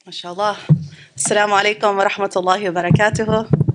MashaAllah. Assalamu alaikum wa rahmatullahi wa barakatuhu.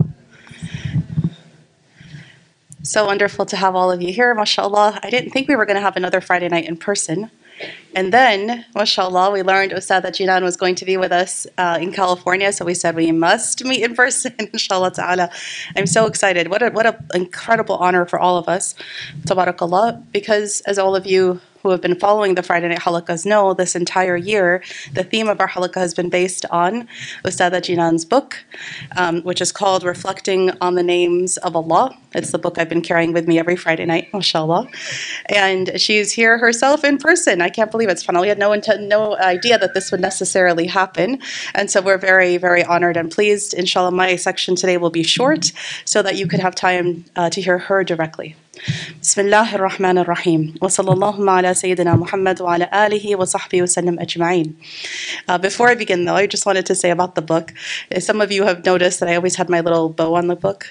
So wonderful to have all of you here, mashallah. I didn't think we were going to have another Friday night in person. And then, mashallah, we learned Ustadha Jinan was going to be with us in California, so we said we must meet in person, inshallah ta'ala. I'm so excited. What an incredible honor for all of us, tabarakallah, because as all of you who have been following the Friday Night Halakas know, this entire year, the theme of our halakah has been based on Ustadha Jinan's book, which is called Reflecting on the Names of Allah. It's the book I've been carrying with me every Friday night, mashallah. And she's here herself in person. I can't believe it. SubhanAllah, we had no idea that this would necessarily happen. And so we're very, very honored and pleased. Inshallah, my section today will be short so that you could have time to hear her directly. Bismillahir Rahmanir Rahim. Wa sallallahu ala Sayyidina Muhammad wa ala alihi wa sahbihi wa sallam ajma'in. Before I begin though, I just wanted to say about the book. Some of you have noticed that I always had my little bow on the book.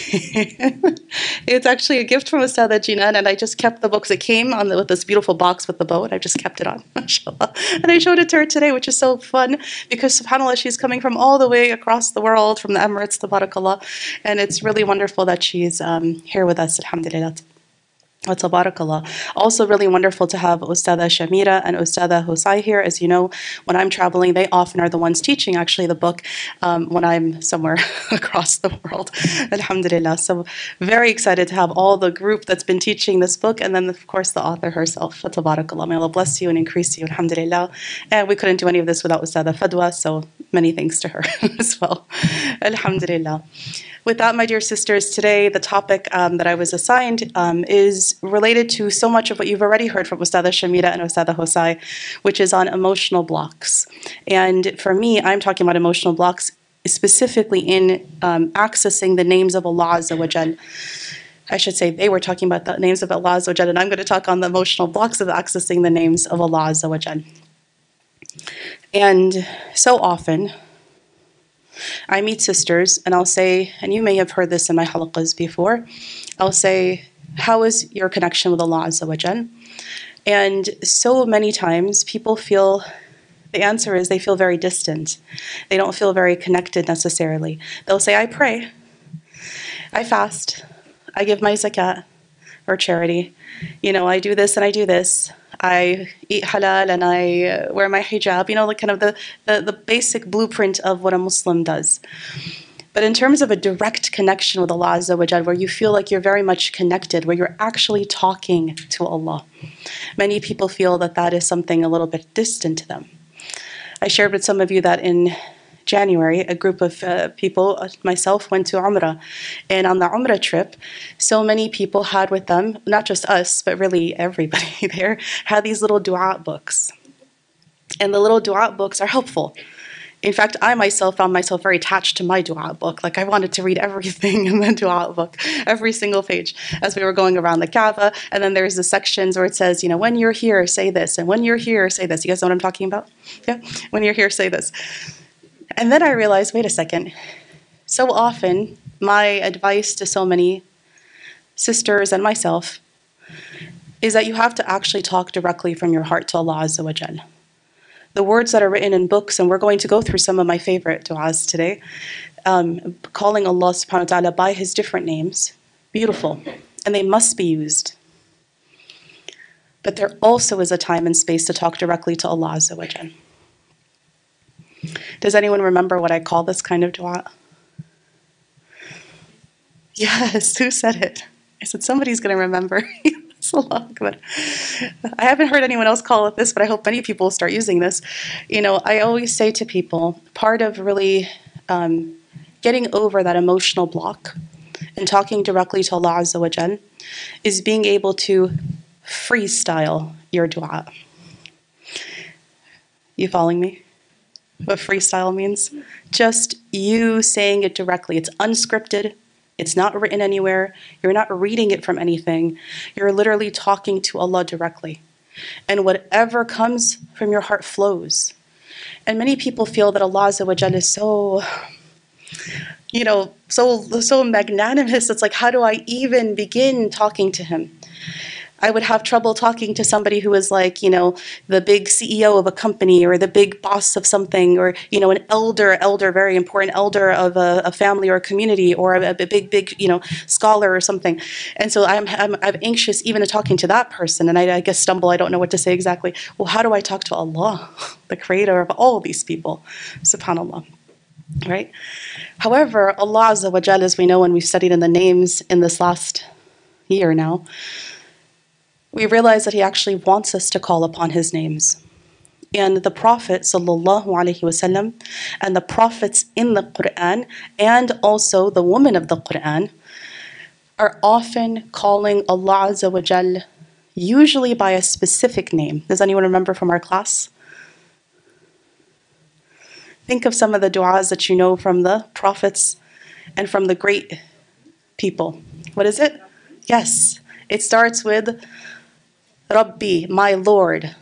It's actually a gift from Ustadha Jinan, and I just kept the books. It came with this beautiful box with the bow, and I just kept it on, mashallah. And I showed it to her today, which is so fun because subhanAllah, she's coming from all the way across the world, from the Emirates, tabarakallah. And it's really wonderful that she's here with us, alhamdulillah. Tabarakallah. Also really wonderful to have Ustadha Shamira and Ustadha Husai here. As you know, when I'm traveling, they often are the ones teaching actually the book when I'm somewhere across the world. Alhamdulillah. So very excited to have all the group that's been teaching this book, and then of course the author herself. Tabarakallah. May Allah bless you and increase you. Alhamdulillah. And we couldn't do any of this without Ustadha Fadwa, so many thanks to her as well. Alhamdulillah. With that, my dear sisters, today the topic that I was assigned is related to so much of what you've already heard from Ustadha Shamira and Ustadha Hosai, which is on emotional blocks. And for me, I'm talking about emotional blocks specifically in accessing the names of Allah Azza wa Jal. I should say they were talking about the names of Allah Azza wa Jal, and I'm going to talk on the emotional blocks of accessing the names of Allah Azza wa Jal. And so often, I meet sisters and I'll say, and you may have heard this in my halaqas before, I'll say, how is your connection with Allah Azza wa Jal? And so many times people feel, the answer is they feel very distant. They don't feel very connected necessarily. They'll say, I pray, I fast, I give my zakat or charity, I do this and I do this. I eat halal and I wear my hijab, like kind of the basic blueprint of what a Muslim does. But in terms of a direct connection with Allah Azza wa Jal, where you feel like you're very much connected, where you're actually talking to Allah, many people feel that that is something a little bit distant to them. I shared with some of you that in January, a group of people, myself, went to Umrah. And on the Umrah trip, so many people had with them, not just us, but really everybody there, had these little dua books. And the little dua books are helpful. In fact, I myself found myself very attached to my dua book. Like I wanted to read everything in the dua book, every single page, as we were going around the Kaaba. And then there's the sections where it says, when you're here, say this. And when you're here, say this. You guys know what I'm talking about? Yeah? When you're here, say this. And then I realized, wait a second, so often my advice to so many sisters and myself is that you have to actually talk directly from your heart to Allah Azza wa Jal. The words that are written in books, and we're going to go through some of my favorite du'as today, calling Allah subhanahu wa ta'ala by His different names, beautiful, and they must be used. But there also is a time and space to talk directly to Allah Azza wa Jal. Does anyone remember what I call this kind of dua? Yes, who said it? I said somebody's going to remember. I haven't heard anyone else call it this, but I hope many people will start using this. I always say to people, part of really getting over that emotional block and talking directly to Allah Azza wa Jal is being able to freestyle your dua. You following me? What freestyle means? Just you saying it directly. It's unscripted. It's not written anywhere. You're not reading it from anything. You're literally talking to Allah directly. And whatever comes from your heart flows. And many people feel that Allah Azza wa Jalla is so, so magnanimous. It's like, how do I even begin talking to Him? I would have trouble talking to somebody who is like, the big CEO of a company or the big boss of something, or, an elder, very important elder of a family or a community, or a big, scholar or something. And so I'm anxious even talking to that person. And I guess stumble, I don't know what to say exactly. Well, how do I talk to Allah, the creator of all these people? SubhanAllah. Right? However, Allah Azza wa Jal, as we know when we've studied in the names in this last year now, we realize that He actually wants us to call upon His names. And the Prophet ﷺ and the prophets in the Quran and also the women of the Quran are often calling Allah Azza wa Jal, usually by a specific name. Does anyone remember from our class? Think of some of the du'as that you know from the prophets and from the great people. What is it? Yes, it starts with Rabbi, my Lord,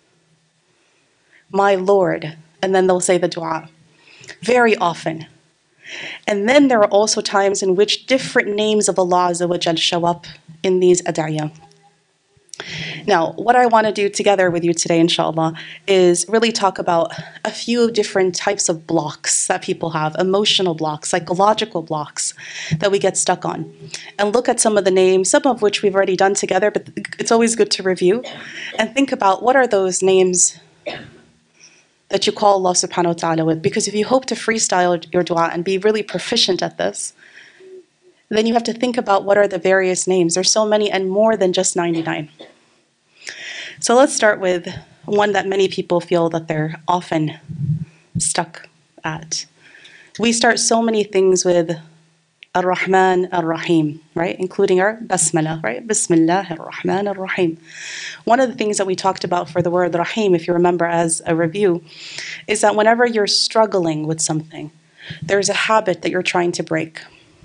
and then they'll say the dua very often. And then there are also times in which different names of Allah Azza wa Jal show up in these ad'iyah. Now, what I want to do together with you today, inshallah, is really talk about a few different types of blocks that people have, emotional blocks, psychological blocks that we get stuck on. And look at some of the names, some of which we've already done together, but it's always good to review and think about what are those names that you call Allah subhanahu wa ta'ala with. Because if you hope to freestyle your dua and be really proficient at this, then you have to think about what are the various names. There's so many and more than just 99. So let's start with one that many people feel that they're often stuck at. We start so many things with Ar-Rahman Ar-Rahim, right? Including our Basmala, right? Bismillah Ar-Rahman Ar-Rahim. One of the things that we talked about for the word Rahim, if you remember as a review, is that whenever you're struggling with something, there's a habit that you're trying to break.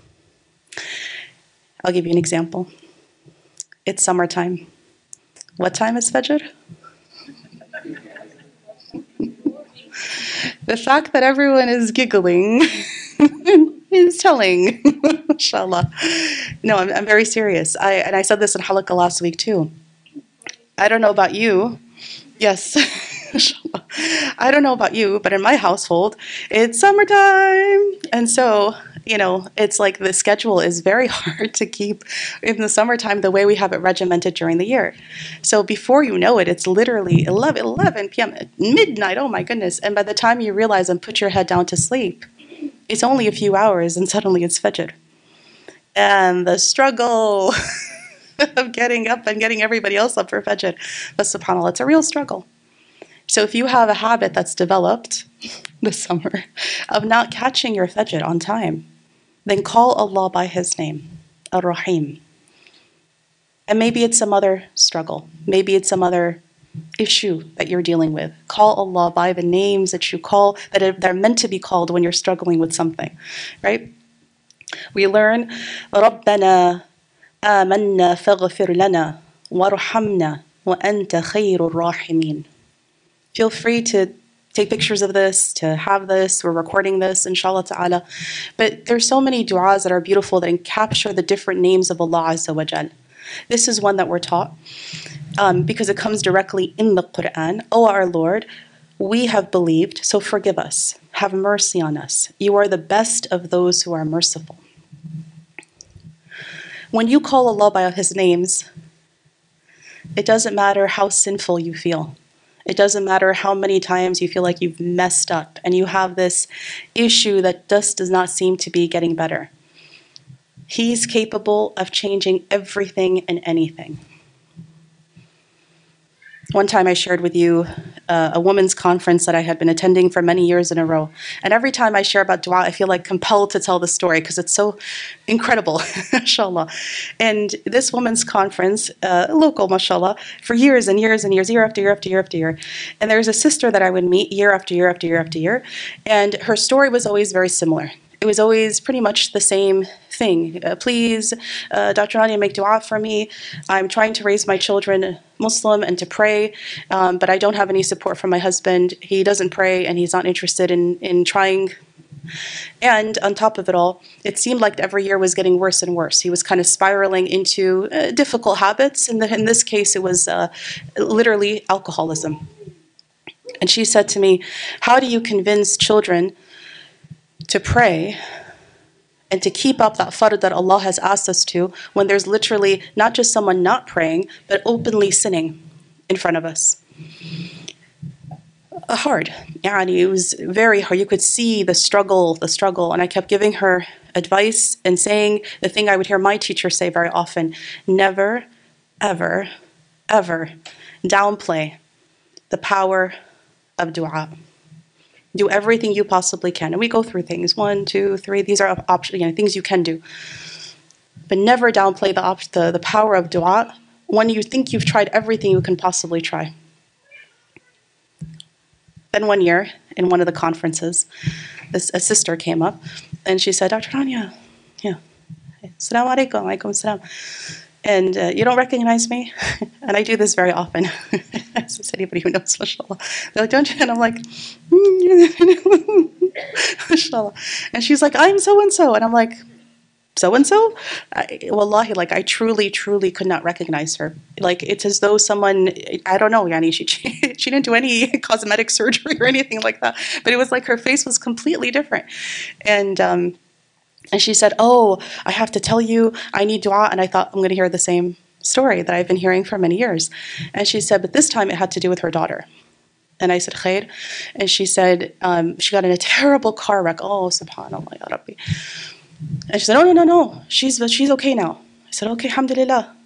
I'll give you an example. It's summertime. What time is Fajr? The fact that everyone is giggling is telling, inshallah. No, I'm very serious. And I said this in halaqah last week too. I don't know about you. Yes, inshallah. I don't know about you, but in my household, it's summertime. And so, it's like the schedule is very hard to keep in the summertime the way we have it regimented during the year. So before you know it, it's literally 11 p.m., midnight, oh my goodness. And by the time you realize and put your head down to sleep, it's only a few hours and suddenly it's Fajr. And the struggle of getting up and getting everybody else up for Fajr, but subhanAllah, it's a real struggle. So if you have a habit that's developed this summer of not catching your Fajr on time, then call Allah by His name, Ar-Rahim. And maybe it's some other struggle. Maybe it's some other issue that you're dealing with. Call Allah by the names that you call, that are meant to be called when you're struggling with something, right? We learn, رَبَّنَا آمَنَّا فَاغْفِرْ لَنَا وَارْحَمْنَا وَأَنْتَ خَيْرُ الرَّاحِمِينَ. Feel free to take pictures of this, to have this. We're recording this, inshallah ta'ala. But there's so many du'as that are beautiful that capture the different names of Allah Azza wa Jal. This is one that we're taught because it comes directly in the Quran. O our Lord, we have believed, so forgive us. Have mercy on us. You are the best of those who are merciful. When you call Allah by His names, it doesn't matter how sinful you feel. It doesn't matter how many times you feel like you've messed up and you have this issue that just does not seem to be getting better. He's capable of changing everything and anything. One time I shared with you a women's conference that I had been attending for many years in a row. And every time I share about dua, I feel like compelled to tell the story because it's so incredible, mashallah. And this women's conference, local, mashallah, for years and years and years, year after year after year after year. And there's a sister that I would meet year after year after year after year. And her story was always very similar. It was always pretty much the same thing. Please, Dr. Nadia, make dua for me. I'm trying to raise my children Muslim and to pray, but I don't have any support from my husband. He doesn't pray and he's not interested in trying And on top of it all, it seemed like every year was getting worse and worse. He was kind of spiraling into difficult habits. And in this case, it was literally alcoholism. And she said to me, how do you convince children to pray and to keep up that fard that Allah has asked us to when there's literally not just someone not praying, but openly sinning in front of us? Hard. Yani it was very hard. You could see the struggle. And I kept giving her advice and saying the thing I would hear my teacher say very often: never, ever, ever downplay the power of dua. Do everything you possibly can. And we go through things, 1, 2, 3. These are options, things you can do. But never downplay the power of dua when you think you've tried everything you can possibly try. Then one year, in one of the conferences, a sister came up and she said, Dr. Rania, yeah, Assalamu alaikum, alaikum salam. And you don't recognize me? And I do this very often. As anybody who knows, mashallah. They're like, don't you? And I'm like, mashallah. And she's like, I'm so-and-so. And I'm like, so-and-so? Wallahi, like I truly, truly could not recognize her. Like it's as though someone, I don't know, Yani, she didn't do any cosmetic surgery or anything like that. But it was like her face was completely different. And she said, oh, I have to tell you, I need dua. And I thought, I'm going to hear the same story that I've been hearing for many years. And she said, but this time it had to do with her daughter. And I said, khair. And she said, she got in a terrible car wreck. Oh, subhanallah, ya Rabbi. And she said, no. She's okay now. I said, okay, alhamdulillah.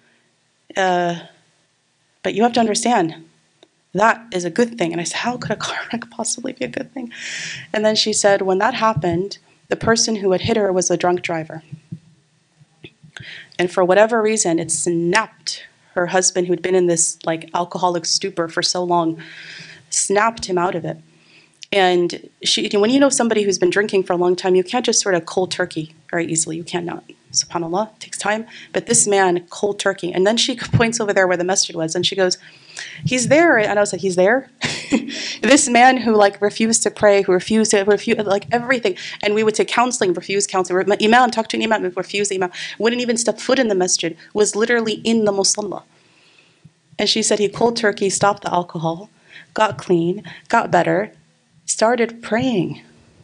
But you have to understand, that is a good thing. And I said, how could a car wreck possibly be a good thing? And then she said, when that happened, the person who had hit her was a drunk driver. And for whatever reason, it snapped her husband, who'd been in this like alcoholic stupor for so long, snapped him out of it. And when you know somebody who's been drinking for a long time, you can't just sort of cold turkey very easily. You cannot. SubhanAllah, it takes time. But this man, cold turkey. And then she points over there where the masjid was, and she goes, he's there. And I was like, he's there? This man who like refused to pray, who refused like everything. And we would say counseling, refuse counseling. Imam, talk to an imam, refuse the imam. Wouldn't even step foot in the masjid, was literally in the musalla. And she said he cold turkey, stopped the alcohol, got clean, got better, started praying.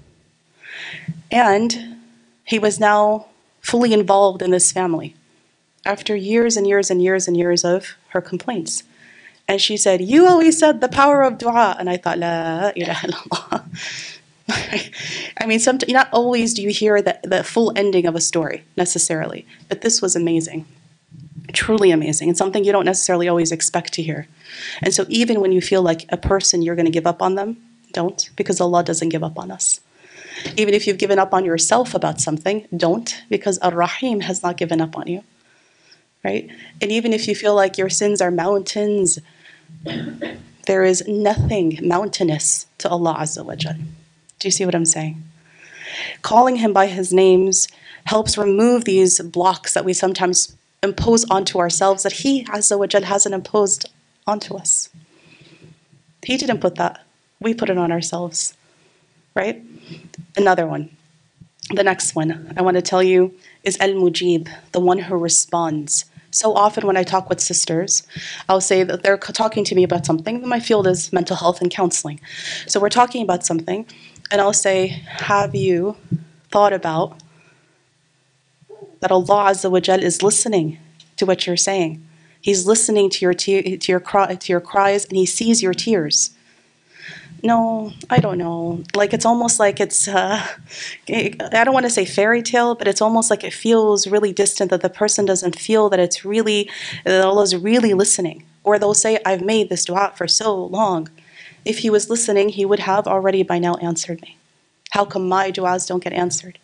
And he was now fully involved in this family after years and years and years and years of her complaints. And she said, you always said the power of dua. And I thought, la ilaha illallah. I mean, not always do you hear the full ending of a story necessarily, but this was amazing, truly amazing, and something you don't necessarily always expect to hear. And so even when you feel like a person, you're going to give up on them, don't, because Allah doesn't give up on us. Even if you've given up on yourself about something, don't, because Ar-Rahim has not given up on you, right? And even if you feel like your sins are mountains, there is nothing mountainous to Allah Azza wa Jal. Do you see what I'm saying? Calling Him by His names helps remove these blocks that we sometimes impose onto ourselves that He Azza wa Jal hasn't imposed onto us. He didn't put that. We put it on ourselves, right? Another one. The next one I want to tell you is Al-Mujib, the one who responds. So often when I talk with sisters, I'll say that they're talking to me about something. My field is mental health and counseling. So we're talking about something, and I'll say, have you thought about that Allah Azza wa Jal is listening to what you're saying? He's listening to your cries, and He sees your tears. No, I don't know. Like it's almost like it's, I don't want to say fairy tale, but it's almost like it feels really distant, that the person doesn't feel that it's really, that Allah's really listening. Or they'll say, I've made this dua for so long. If He was listening, He would have already by now answered me. How come my duas don't get answered?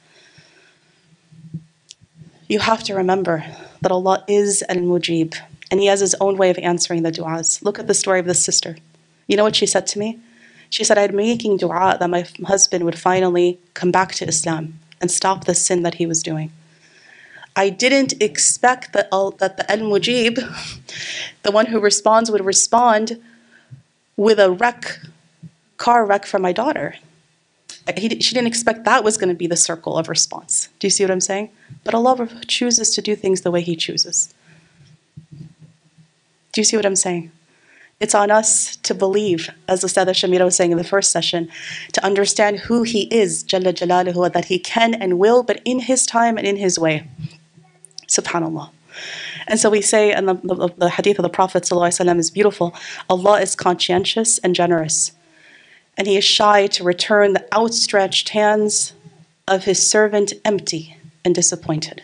You have to remember that Allah is Al-Mujib, and He has His own way of answering the duas. Look at the story of this sister. You know what she said to me? She said, I'd been making dua that my husband would finally come back to Islam and stop the sin that he was doing. I didn't expect that the Al-Mujib, the one who responds, would respond with a car wreck for my daughter. She didn't expect that was going to be the circle of response. Do you see what I'm saying? But Allah chooses to do things the way He chooses. Do you see what I'm saying? It's on us to believe, as Ustadha Shamira was saying in the first session, to understand who He is, Jalla Jalaluhu, that He can and will, but in His time and in His way. SubhanAllah. And so we say, and the hadith of the Prophet ﷺ is beautiful, Allah is conscientious and generous. And He is shy to return the outstretched hands of His servant empty and disappointed.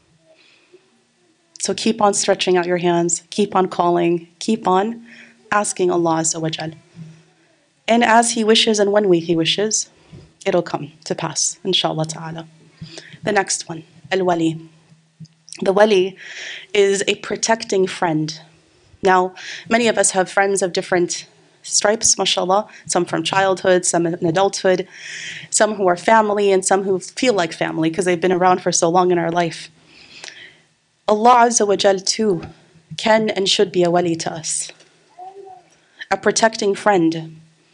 So keep on stretching out your hands, keep on calling, keep on asking Allah Azza wa Jal. And as He wishes and when He wishes, it'll come to pass, inshallah ta'ala. The next one, Al-Wali. The Wali is a protecting friend. Now, many of us have friends of different stripes, mashallah, some from childhood, some in adulthood, some who are family, and some who feel like family because they've been around for so long in our life. Allah Azza wa Jal too can and should be a wali to us, a protecting friend.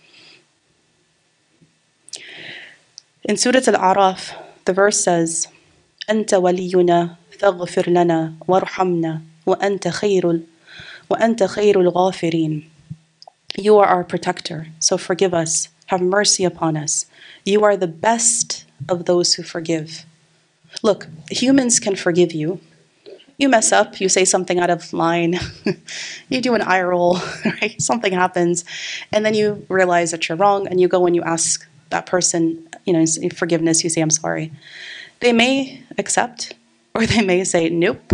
In Surah Al-A'raf, the verse says, أنت ولينا فاغفر لنا وارحمنا وأنت خير الغافرين. You are our protector, so forgive us, have mercy upon us. You are the best of those who forgive. Look, humans can forgive you. You mess up, you say something out of line, you do an eye roll, right? Something happens, and then you realize that you're wrong, and you go and you ask that person, forgiveness, you say, I'm sorry. They may accept, or they may say, nope.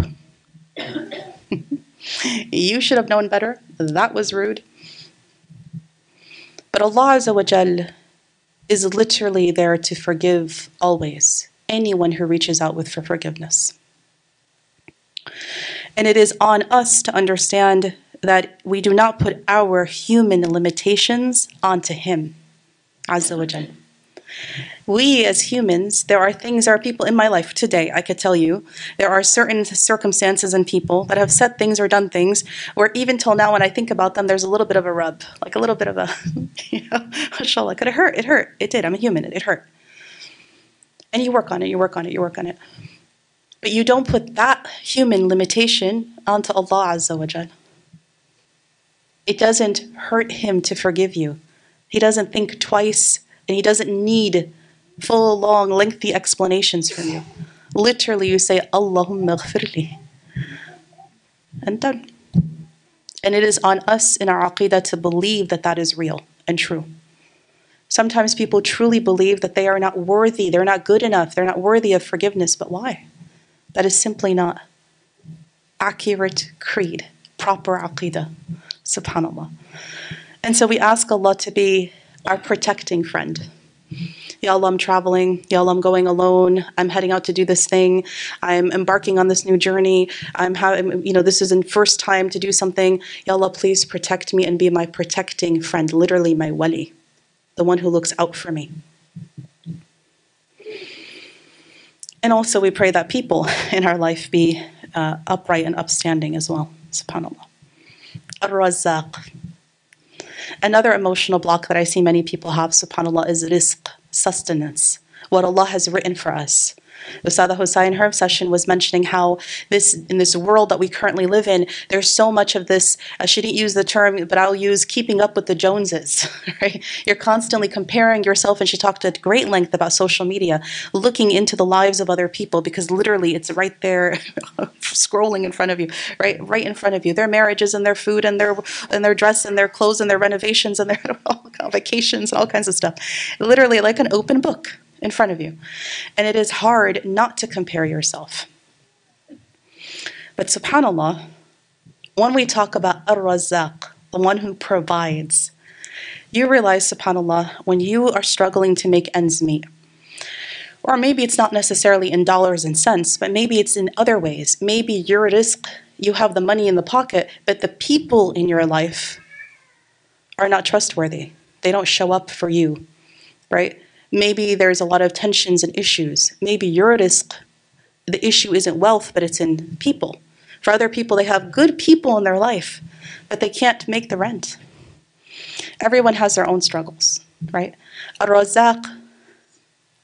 You should have known better. That was rude. But Allah Azza wa Jal is literally there to forgive always anyone who reaches out for forgiveness. And it is on us to understand that we do not put our human limitations onto Him, Azza wa Jal. We as humans, there are people in my life today, I could tell you, there are certain circumstances and people that have said things or done things where even till now when I think about them, there's a little bit of a rub, like a little bit of a, mashallah, could it hurt? It hurt. It did. I'm a human. It hurt. And you work on it, you work on it, you work on it. But you don't put that human limitation onto Allah Azza wa Jal. It doesn't hurt Him to forgive you. He doesn't think twice. And He doesn't need full, long, lengthy explanations from you. Literally, you say, Allahumma ghfirli. And done. And it is on us in our aqeedah to believe that that is real and true. Sometimes people truly believe that they are not worthy, they're not good enough, they're not worthy of forgiveness. But why? That is simply not accurate creed, proper aqeedah. SubhanAllah. And so we ask Allah to be our protecting friend. Ya Allah, I'm traveling. Ya Allah, I'm going alone. I'm heading out to do this thing. I'm embarking on this new journey. This is the first time to do something. Ya Allah, please protect me and be my protecting friend, literally my wali, the one who looks out for me. And also we pray that people in our life be upright and upstanding as well. SubhanAllah. Ar-Razzaq. Another emotional block that I see many people have, subhanAllah, is rizq, sustenance, what Allah has written for us. Ustadha Hussain, her session was mentioning how in this world that we currently live in, there's so much of this, she didn't use the term, but I'll use keeping up with the Joneses, right? You're constantly comparing yourself, and she talked at great length about social media, looking into the lives of other people, because literally it's right there, scrolling in front of you, right in front of you. Their marriages and their food and their dress and their clothes and their renovations and their vacations and all kinds of stuff. Literally like an open book in front of you. And it is hard not to compare yourself. But subhanAllah, when we talk about Ar-Razzaq, the one who provides, you realize, subhanAllah, when you are struggling to make ends meet, or maybe it's not necessarily in dollars and cents, but maybe it's in other ways. Maybe your rizq, you have the money in the pocket, but the people in your life are not trustworthy. They don't show up for you, right? Maybe there's a lot of tensions and issues. Maybe your rizq, the issue isn't wealth, but it's in people. For other people, they have good people in their life, but they can't make the rent. Everyone has their own struggles, right? Ar-Razzaq,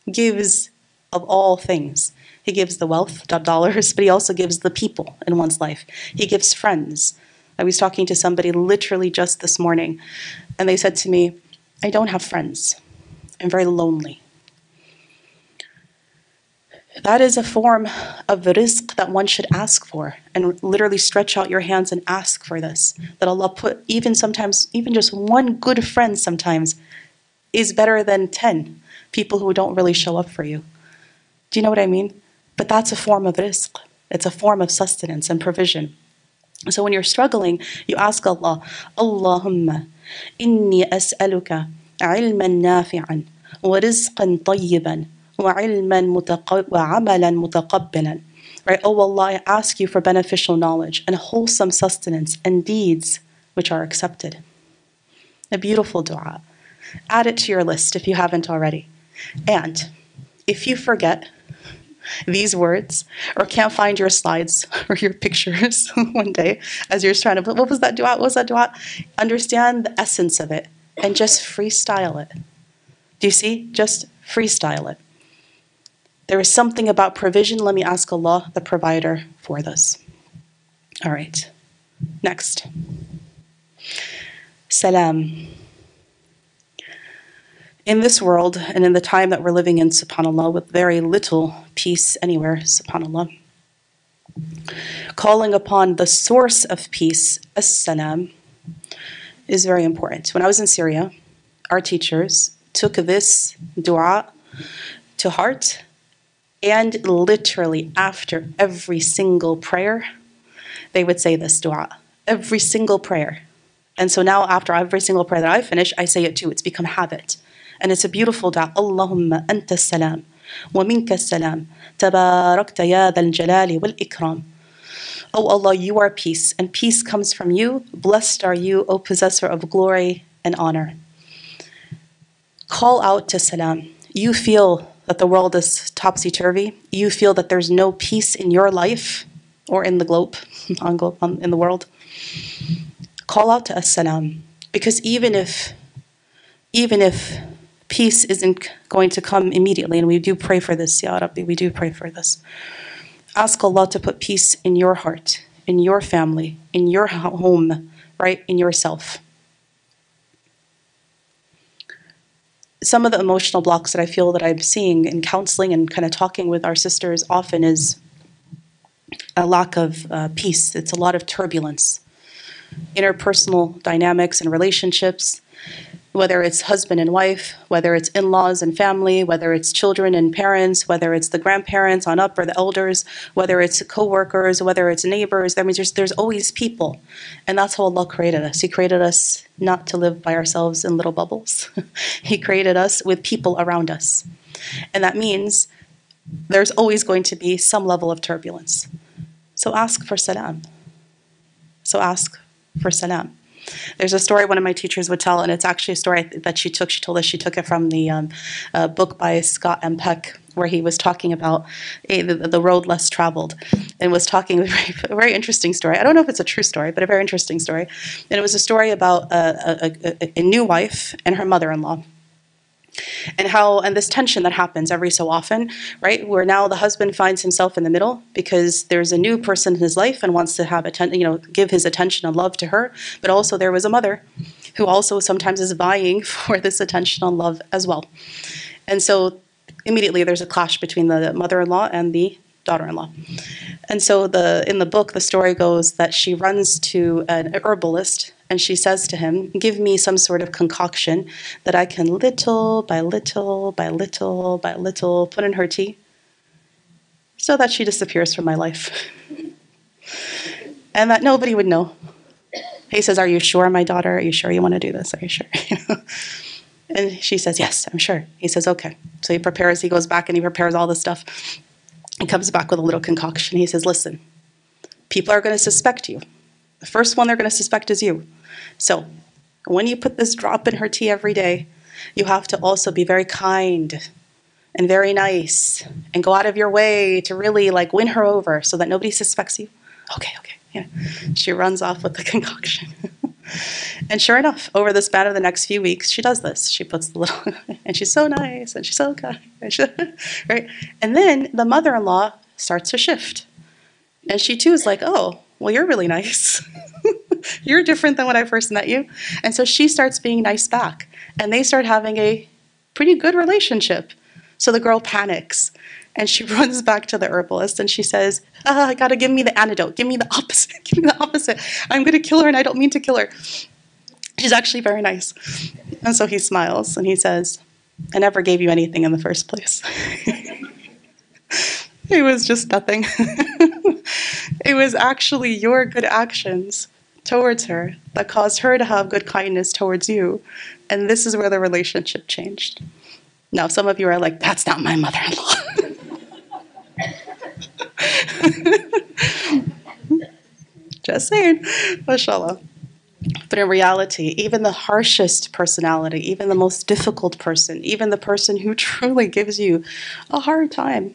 gives of all things. He gives the wealth, dollars, but he also gives the people in one's life. He gives friends. I was talking to somebody literally just this morning, and they said to me, I don't have friends. I'm very lonely. That is a form of rizq that one should ask for, and literally stretch out your hands and ask for this. That Allah put, even sometimes, even just one good friend sometimes is better than 10 people who don't really show up for you. Do you know what I mean? But that's a form of rizq. It's a form of sustenance and provision. So when you're struggling, you ask Allah, Allahumma inni as'aluka ilman nafi'an wa rizqan tayyiban wa amalan mutaqabbalan. Right? Oh Allah, I ask you for beneficial knowledge and wholesome sustenance and deeds which are accepted. A beautiful dua. Add it to your list if you haven't already. And if you forget these words or can't find your slides or your pictures one day as you're trying to put, what was that dua? What was that dua? Understand the essence of it and just freestyle it. Do you see? Just freestyle it. There is something about provision. Let me ask Allah, the provider, for this. All right. Next. Salam. In this world and in the time that we're living in, subhanAllah, with very little peace anywhere, subhanAllah, calling upon the source of peace, as-salam, is very important. When I was in Syria, our teachers took this dua to heart, and literally after every single prayer, they would say this dua. Every single prayer. And so now after every single prayer that I finish, I say it too. It's become habit. And it's a beautiful dua. Allahumma anta salam, wa minka salam, tabarakta ya dhal jalali wal ikram. Oh Allah, you are peace, and peace comes from you. Blessed are you, O possessor of glory and honor. Call out to salam. You feel that the world is topsy-turvy. You feel that there's no peace in your life or in the globe, in the world. Call out to as-salam. Because even if peace isn't going to come immediately, and we do pray for this, Ya Rabbi, we do pray for this. Ask Allah to put peace in your heart, in your family, in your home, right, in yourself. Some of the emotional blocks that I feel that I'm seeing in counseling and kind of talking with our sisters often is a lack of peace. It's a lot of turbulence. Interpersonal dynamics and relationships, whether it's husband and wife, whether it's in-laws and family, whether it's children and parents, whether it's the grandparents on up or the elders, whether it's co-workers, whether it's neighbors. That means there's always people. And that's how Allah created us. He created us not to live by ourselves in little bubbles. He created us with people around us. And that means there's always going to be some level of turbulence. So ask for salam. So ask for salam. There's a story one of my teachers would tell, and it's actually a story that she told us she took it from the book by Scott M. Peck, where he was talking about the road less traveled, and was talking, a very interesting story. I don't know if it's a true story, but a very interesting story. And it was a story about a new wife and her mother-in-law. And this tension that happens every so often, right? Where now the husband finds himself in the middle because there's a new person in his life and wants to have give his attention and love to her. But also there was a mother who also sometimes is vying for this attention and love as well. And so immediately there's a clash between the mother-in-law and the daughter-in-law. And so in the book, the story goes that she runs to an herbalist and she says to him, give me some sort of concoction that I can little by little by little by little put in her tea so that she disappears from my life. And that nobody would know. He says, are you sure, my daughter? Are you sure you want to do this? Are you sure? And she says, yes, I'm sure. He says, okay. So he goes back and he prepares all this stuff. He comes back with a little concoction. He says, listen, people are going to suspect you. The first one they're going to suspect is you. So when you put this drop in her tea every day, you have to also be very kind and very nice and go out of your way to really win her over so that nobody suspects you. Okay. Yeah. She runs off with the concoction. And sure enough, over the span of the next few weeks, she does this. She puts the little, and she's so nice, and she's so kind, and right? And then the mother-in-law starts to shift. And she too is like, oh, well, you're really nice. You're different than when I first met you. And so she starts being nice back. And they start having a pretty good relationship. So the girl panics. And she runs back to the herbalist and she says, I gotta give me the antidote. Give me the opposite. Give me the opposite. I'm gonna kill her and I don't mean to kill her. She's actually very nice. And so he smiles and he says, I never gave you anything in the first place. It was just nothing. It was actually your good actions towards her that caused her to have good kindness towards you. And this is where the relationship changed. Now, some of you are like, that's not my mother-in-law. Just saying, mashallah. But in reality, even the harshest personality, even the most difficult person, even the person who truly gives you a hard time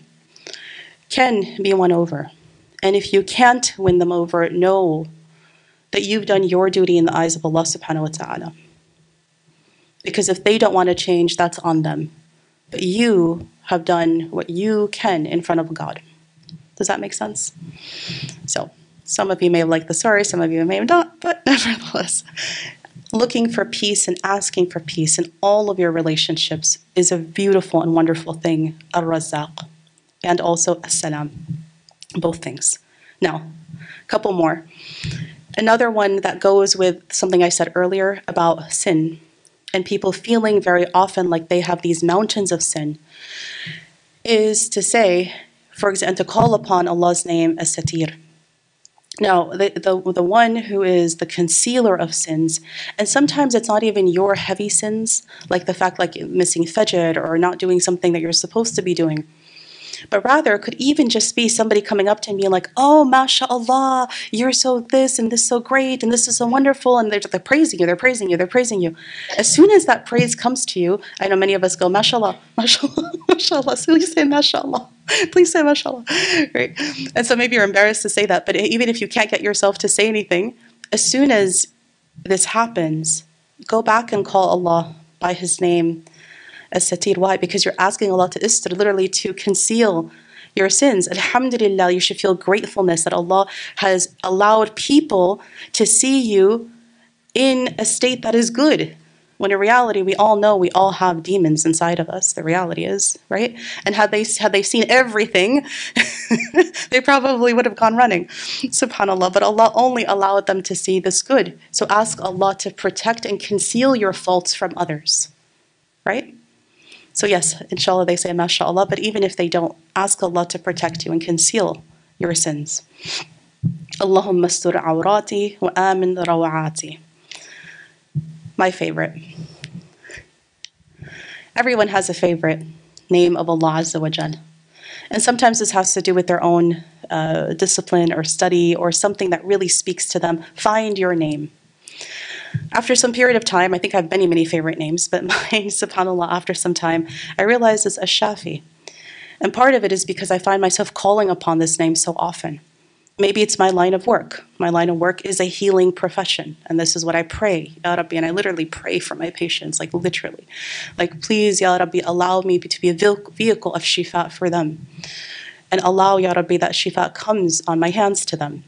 can be won over. And if you can't win them over, know that you've done your duty in the eyes of Allah subhanahu wa ta'ala. Because if they don't want to change, that's on them. But you have done what you can in front of God. Does that make sense? So, some of you may have liked the story, some of you may have not, but nevertheless, looking for peace and asking for peace in all of your relationships is a beautiful and wonderful thing. Ar-Razzaq. And also As-Salam. Both things. Now, a couple more. Another one that goes with something I said earlier about sin and people feeling very often like they have these mountains of sin is to say, for example, to call upon Allah's name as Satir. Now, the one who is the concealer of sins, and sometimes it's not even your heavy sins, like the fact like missing Fajr or not doing something that you're supposed to be doing. But rather, it could even just be somebody coming up to me and being like, oh, mashallah, you're so this and this so great and this is so wonderful. And they're praising you, they're praising you, they're praising you. As soon as that praise comes to you, I know many of us go, mashallah, mashallah, mashallah. So please say mashallah. Please say mashallah. Right? And so maybe you're embarrassed to say that. But even if you can't get yourself to say anything, as soon as this happens, go back and call Allah by His name. As-Satir. Why? Because you're asking Allah to istir, literally to conceal your sins. Alhamdulillah, you should feel gratefulness that Allah has allowed people to see you in a state that is good. When in reality, we all know we all have demons inside of us. The reality is, right? And had they seen everything, they probably would have gone running. Subhanallah. But Allah only allowed them to see this good. So ask Allah to protect and conceal your faults from others. Right? So yes, inshallah they say mashallah, but even if they don't, ask Allah to protect you and conceal your sins. Allahumma astur awrati wa amin rawati. My favorite. Everyone has a favorite name of Allah Azza wa Jal. And sometimes this has to do with their own discipline or study or something that really speaks to them. Find your name. After some period of time, I think I have many, many favorite names, but mine, subhanAllah, after some time, I realized it's Ash-Shafi. And part of it is because I find myself calling upon this name so often. Maybe it's my line of work. My line of work is a healing profession. And this is what I pray, Ya Rabbi, and I literally pray for my patients, like literally. Like, please, Ya Rabbi, allow me to be a vehicle of shifa for them. And allow, Ya Rabbi, that shifa comes on my hands to them.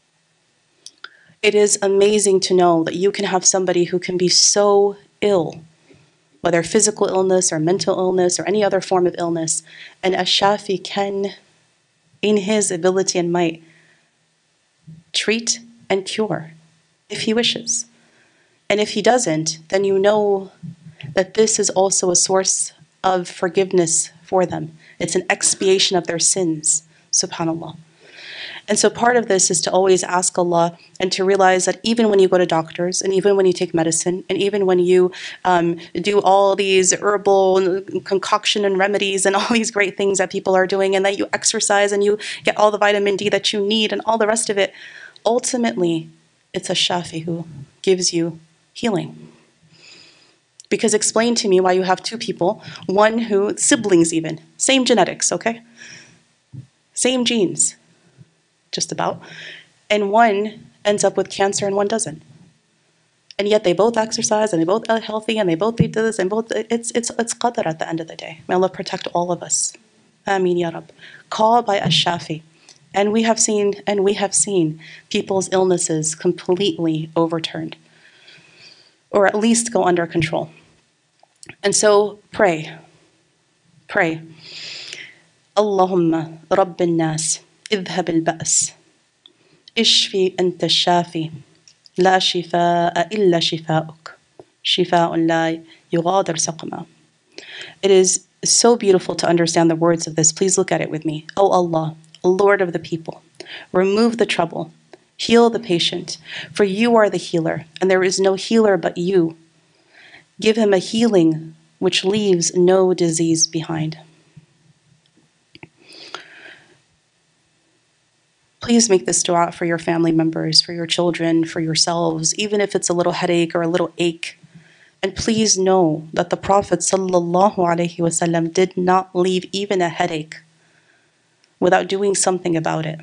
It is amazing to know that you can have somebody who can be so ill, whether physical illness or mental illness or any other form of illness, and Ash-Shafi can, in his ability and might, treat and cure if he wishes. And if he doesn't, then you know that this is also a source of forgiveness for them. It's an expiation of their sins, subhanAllah. And so part of this is to always ask Allah and to realize that even when you go to doctors and even when you take medicine and even when you do all these herbal concoction and remedies and all these great things that people are doing and that you exercise and you get all the vitamin D that you need and all the rest of it, ultimately it's Ash-Shafi who gives you healing. Because explain to me why you have two people, one who, siblings even, same genetics, okay? Same genes. Just about, and one ends up with cancer and one doesn't. And yet they both exercise and they both are healthy and they both do this and both, it's qadr at the end of the day. May Allah protect all of us. Ameen ya Rab. Call by Ash-Shafi. And we have seen people's illnesses completely overturned, or at least go under control. And so pray. Allahumma Rabb al-Nas, idhhab al-ba's. Ishfi anta shafi. La shifaa illa shifa'uk. Shifa'un la yughadir saqama. It is so beautiful to understand the words of this. Please look at it with me. O Allah, Lord of the people, remove the trouble, heal the patient, for you are the healer, and there is no healer but you. Give him a healing which leaves no disease behind. Please make this dua for your family members, for your children, for yourselves, even if it's a little headache or a little ache. And please know that the Prophet ﷺ did not leave even a headache without doing something about it.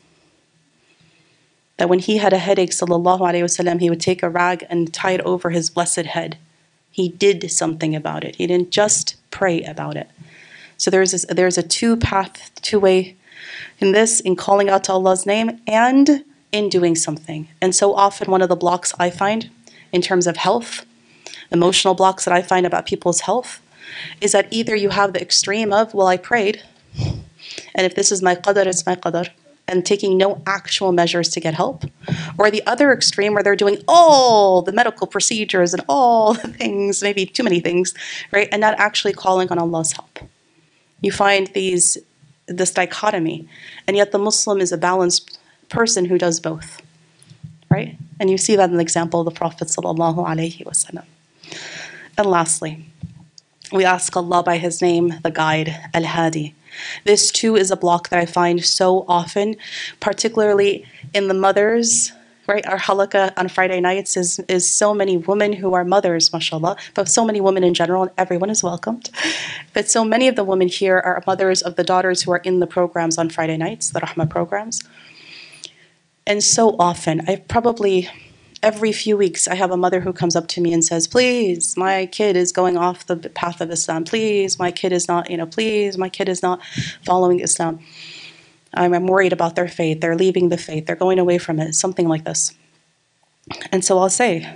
That when he had a headache, ﷺ, he would take a rag and tie it over his blessed head. He did something about it. He didn't just pray about it. So there's a two-way in this, in calling out to Allah's name and in doing something. And so often one of the blocks I find in terms of health, emotional blocks that I find about people's health, is that either you have the extreme of, well, I prayed, and if this is my qadar, it's my qadar, and taking no actual measures to get help, or the other extreme where they're doing all the medical procedures and all the things, maybe too many things, right, and not actually calling on Allah's help. You find this dichotomy, and yet the Muslim is a balanced person who does both, right? And you see that in the example of the Prophet ﷺ. And lastly, we ask Allah by His name, the guide, Al-Hadi. This too is a block that I find so often, particularly in the mothers, right? Our halaqah on Friday nights is so many women who are mothers, mashallah, but so many women in general, and everyone is welcomed. But so many of the women here are mothers of the daughters who are in the programs on Friday nights, the Rahmah programs. And so often, every few weeks, I have a mother who comes up to me and says, please, my kid is going off the path of Islam. Please, my kid is not, please, my kid is not following Islam. I'm worried about their faith. They're leaving the faith. They're going away from it. Something like this. And so I'll say,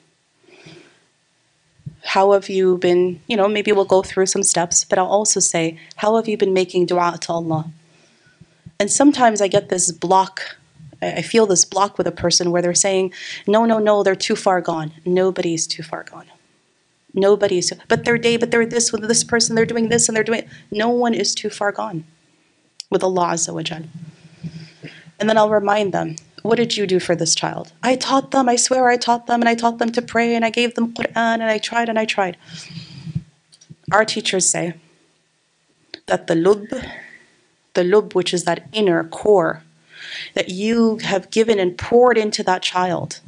how have you been, maybe we'll go through some steps, but I'll also say, how have you been making dua to Allah? And sometimes I get this block. I feel this block with a person where they're saying, no, they're too far gone. Nobody's too far gone. But they're this with this person, they're doing this and they're doing, no one is too far gone with Allah Azza wa Jal. And then I'll remind them, what did you do for this child? I taught them, I swear I taught them, and I taught them to pray, and I gave them Quran, and I tried. Our teachers say that the lub, which is that inner core, that you have given and poured into that child,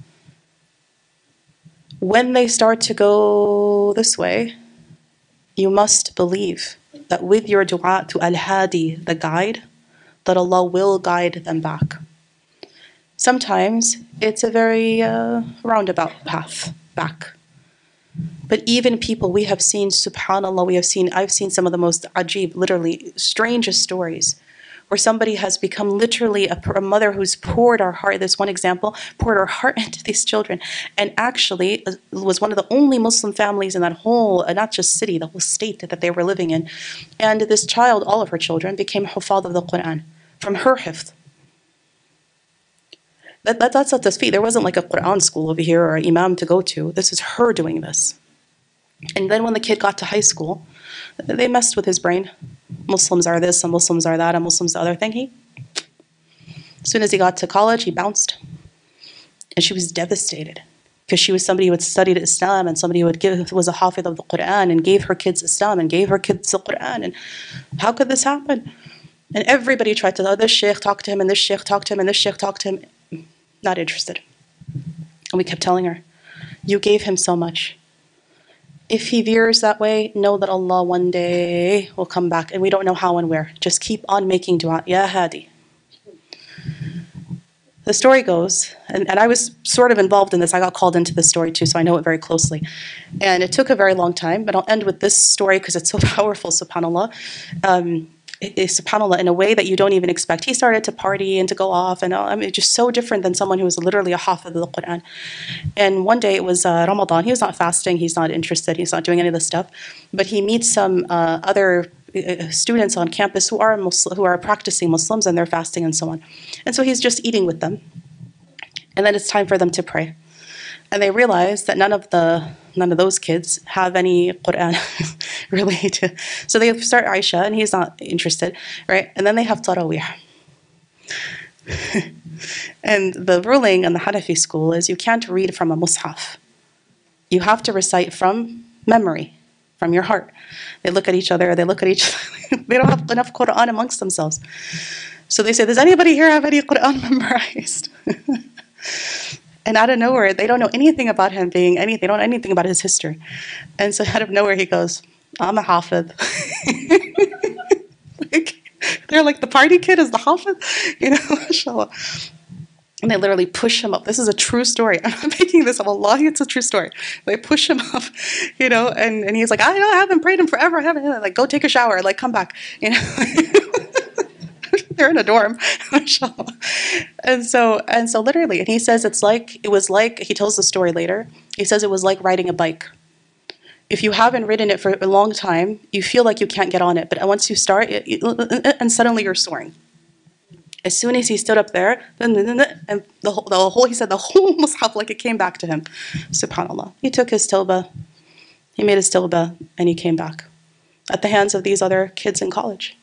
when they start to go this way, you must believe that with your dua to Al-Hadi, the guide, that Allah will guide them back. Sometimes it's a very roundabout path back. But even people we have seen, subhanAllah, I've seen some of the most ajib, literally strangest stories, where somebody has become literally a mother who's poured her heart, this one example, poured her heart into these children, and actually was one of the only Muslim families in that whole, not just city, the whole state that they were living in. And this child, all of her children, became hufad of the Quran from her hifd. That's not the speed. There wasn't like a Quran school over here or an imam to go to. This is her doing this. And then when the kid got to high school, they messed with his brain. Muslims are this, and Muslims are that, and Muslims the other thing. As soon as he got to college, he bounced. And she was devastated because she was somebody who had studied Islam and somebody who was a hafid of the Quran and gave her kids Islam and gave her kids the Quran. And how could this happen? And everybody tried to, this sheikh talked to him, and this sheikh talked to him, and this sheikh talked to him. Not interested. And we kept telling her, you gave him so much. If he veers that way, know that Allah one day will come back, and we don't know how and where. Just keep on making dua, Ya Hadi. The story goes, and I was sort of involved in this. I got called into this story too, so I know it very closely. And it took a very long time, but I'll end with this story because it's so powerful, subhanAllah. SubhanAllah, in a way that you don't even expect. He started to party and to go off, and I mean, just so different than someone who was literally a hafiz of the Quran. And one day it was Ramadan. He was not fasting. He's not interested. He's not doing any of this stuff. But he meets some other students on campus who are practicing Muslims, and they're fasting and so on. And so he's just eating with them. And then it's time for them to pray. And they realize that none of those kids have any Quran really. So they start Aisha, and he's not interested, right? And then they have Tarawih. And the ruling in the Hanafi school is you can't read from a mushaf. You have to recite from memory, from your heart. They look at each other, they don't have enough Quran amongst themselves. So they say, does anybody here have any Quran memorized? And out of nowhere, they don't know anything about him being anything. They don't know anything about his history. And so out of nowhere, he goes, I'm a hafiz. They're like, the party kid is the hafiz? You know, mashallah. And they literally push him up. This is a true story. I'm not making this up. Wallahi, it's a true story. They push him up, you know, and he's like, I haven't prayed him forever. I haven't. Like, go take a shower. Like, come back. You know, they're in a dorm, mashallah. And so literally, and he says he tells the story later. He says it was like riding a bike. If you haven't ridden it for a long time, you feel like you can't get on it. But once you start, and suddenly you're soaring. As soon as he stood up there, and the whole mushaf, like it came back to him. SubhanAllah. He took his tawbah, he made his tawbah, and he came back at the hands of these other kids in college.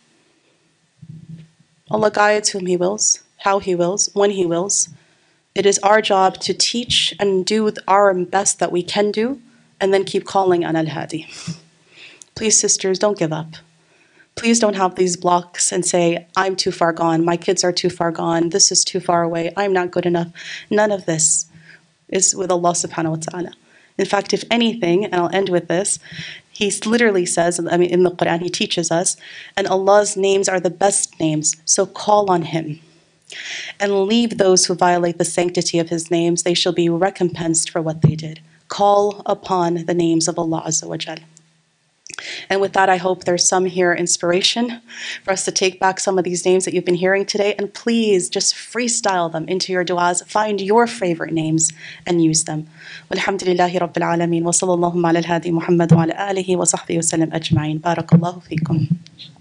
Allah guides whom He wills, how He wills, when He wills. It is our job to teach and do our best that we can do, and then keep calling on Al-Hadi. Please, sisters, don't give up. Please don't have these blocks and say, I'm too far gone, my kids are too far gone, this is too far away, I'm not good enough. None of this is with Allah subhanahu wa ta'ala. In fact, if anything, and I'll end with this, He literally says, I mean, in the Quran, He teaches us, and Allah's names are the best names, so call on Him. And leave those who violate the sanctity of His names, they shall be recompensed for what they did. Call upon the names of Allah Azza wa Jal. And with that, I hope there's some here inspiration for us to take back some of these names that you've been hearing today. And please just freestyle them into your du'as. Find your favorite names and use them. Walhamdulillahi Rabbil Alameen. Wa sallallahu ala al-hadi Muhammad wa ala alihi wa sahbihi wa sallam ajma'in. Barakallahu feekum.